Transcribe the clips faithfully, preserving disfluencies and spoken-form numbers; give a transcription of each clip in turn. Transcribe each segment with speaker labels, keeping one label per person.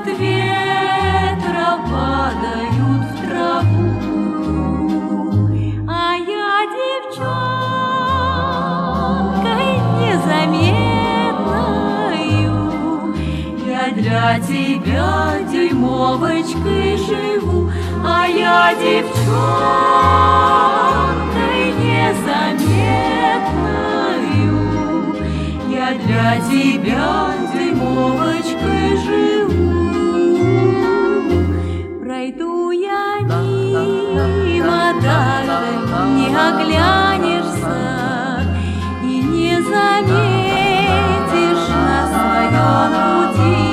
Speaker 1: от ветра падают в траву, а я девчонкой незаметною, я для тебя дюймовочкой живу, а я девчонкой незаметною, я для тебя дюймовочкой живу. Пройду я мимо, даже не оглянешься и не заметишь на своем пути.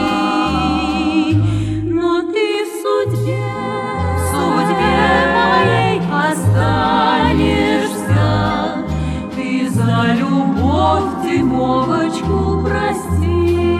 Speaker 1: Но ты в судьбе, в судьбе моей останешься. Ты за любовь дюймовочку прости.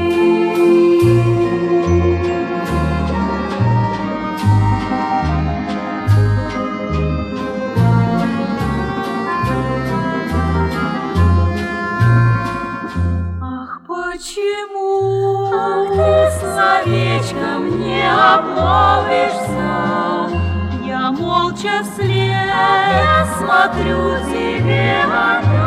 Speaker 1: Почему ты словечком не обмолвишься? Я молча вслед смотрю тебе в